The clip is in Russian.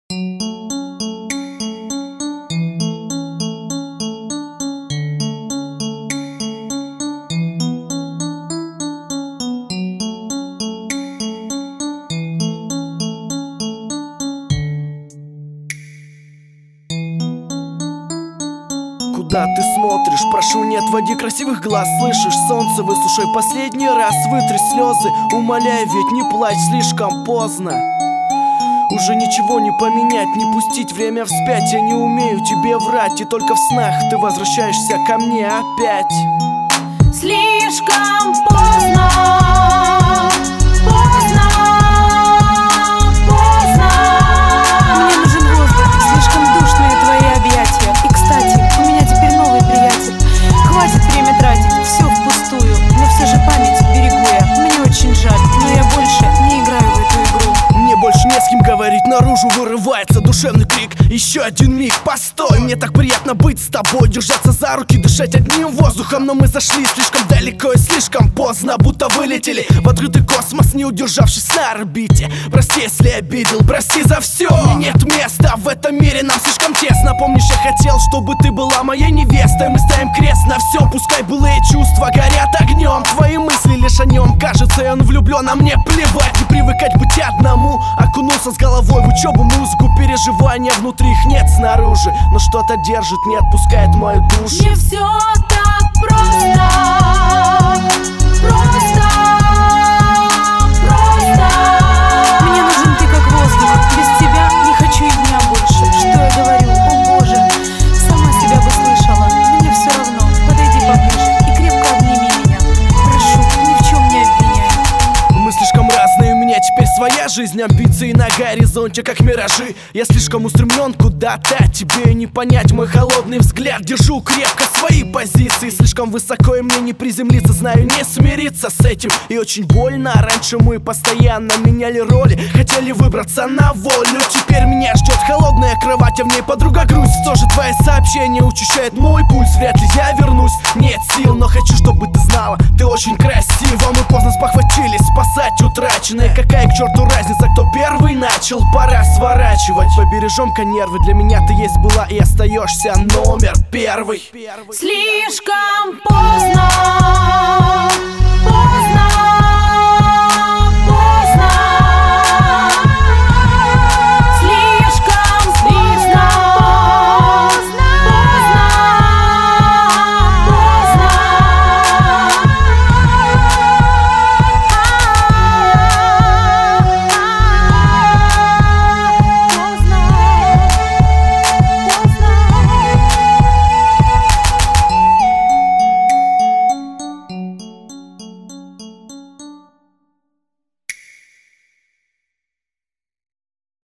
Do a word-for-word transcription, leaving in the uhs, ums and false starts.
Куда ты смотришь? Прошу, не отводи красивых глаз. Слышишь, солнце, высушай последний раз. Вытри слезы, умоляй, ведь не плачь, слишком поздно. Уже ничего не поменять, не пустить время вспять. Я не умею тебе врать, и только в снах ты возвращаешься ко мне опять. Слишком поздно, поздно, поздно. Мне нужен воздух, слишком душные твои объятия. И, кстати, у меня теперь новый приятель. Хватит время тратить, все впустую. Но все же память берегу я. Мне очень жаль, но я больше не играю в эту игру. Мне больше не с кем говорить, наружу вырывается душевный крик. Еще один миг, постой, мне так приятно быть с тобой. Держаться за руки, дышать одним воздухом. Но мы зашли слишком далеко и слишком поздно, будто вылетели в открытый космос, не удержавшись на орбите. Прости, если обидел, прости за все. Мне нет места в этом мире, нам слишком тесно. Помнишь, я хотел, чтобы ты была моей невестой. Мы ставим крест на всем, пускай былые чувства горят огнем. Твои мысли лишь о нем, кажется, и он влюблен, а мне плевать. Не привыкать быть одному, окунулся с головой в учебу, музыку, переживания внутри, их нет снаружи. Но что-то держит, не отпускает мою душу. Не все так просто, просто, просто. Мне нужен ты как воздух. Без тебя не хочу и дня больше. Что я говорю? О боже, сама себя бы слышала. Мне все равно. Подойди поближе и крепко обними меня. Прошу, ни в чем не обвиняй. Мы слишком разные, у меня теперь своя жизнь. Амбиции на горизонте, как миражи. Я слишком устремлен куда-то, тебе не понять мой холодный взгляд. Держу крепко свои позиции, слишком высоко, и мне не приземлиться. Знаю, не смириться с этим, и очень больно. Раньше мы постоянно меняли роли, хотели выбраться на волю. Теперь меня ждет холодная кровать, а в ней подруга грусть. Тоже твои сообщения учащает мой пульс. Вряд ли я вернусь, нет сил, но хочу, чтобы ты знала, ты очень красива. Мы поздно спохватились спасать утраченное. Какая к черту разница, кто первый начал? Пора сворачивать. Побережем-ка нервы, для меня ты есть, была и остаешься номер первый. Слишком поздно.